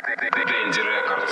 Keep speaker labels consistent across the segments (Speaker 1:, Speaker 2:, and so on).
Speaker 1: Дэнди Рекордс.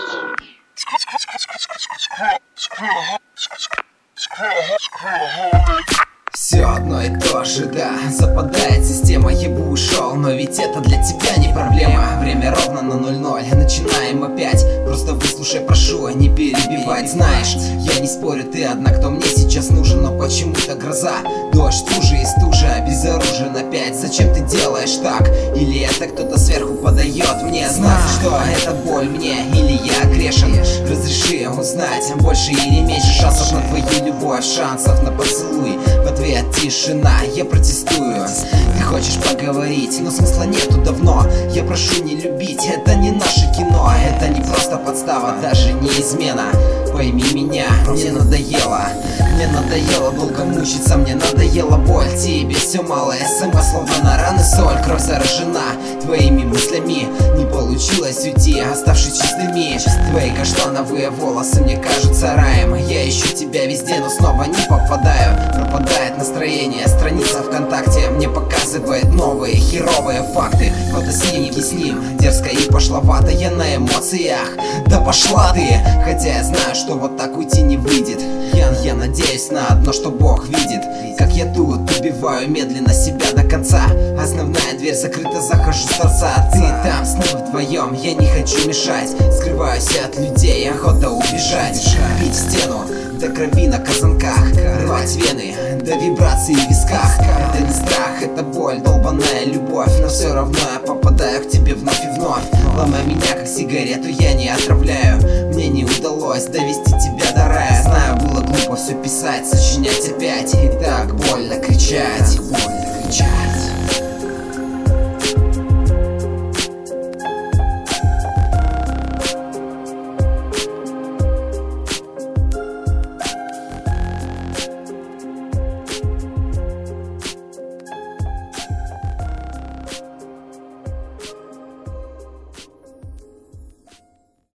Speaker 2: Все одно и то же, да, западает система, я бы ушел, но ведь это для тебя не проблема. Время ровно на 00, начинаем опять. Просто выслушай, прошу, не перебивать. Знаешь, я не спорю, ты одна, кто мне сейчас нужен, но почему-то гроза, дождь, стужа и стужа, безоружен опять. Зачем ты делаешь так? Или это кто-то сверху подает мне знак, что это боль мне, или я грешен? Разреши узнать больше или меньше шансов на твою любовь, шансов на поцелуй. В ответ тишина, я протестую. Ты хочешь поговорить, но смысла нету давно. Я прошу не любить, это не наше кино. Это не просто подстава, даже не измена. Пойми меня, мне надоело. Мне надоело долго мучиться, мне надоела боль. Тебе все мало, СМС словно на раны соль. Кровь заражена твоими мыслями, не получилось уйти, оставшись чистыми. Твои каштановые волосы мне кажутся раем. Я ищу тебя везде, но снова не попадаю. Пропадает настроение, страница ВКонтакте мне показывает новые херовые факты. Фотоснимки с ним, дерзко и пошловато, я на эмоциях. Да пошла ты, хотя я знаю, что вот так уйти не выйдет. Я надеюсь на одно, что Бог видит, как я тут убиваю медленно себя до конца. Основная дверь закрыта, захожу с торца. Ты там с ним вдвоем, я не хочу мешать. Скрываюсь от людей, охота убежать. Бить в стену до крови на казанках, рвать вены до вибраций в висках. Это не страх, это боль, долбаная любовь. Но все равно я попадаю к тебе вновь и вновь. Ломай меня как сигарету, я не отравляю. Мне не удалось довести тебя до рая. Знаю, было глупо все писать, сочинять опять. И так больно кричать, больно кричать.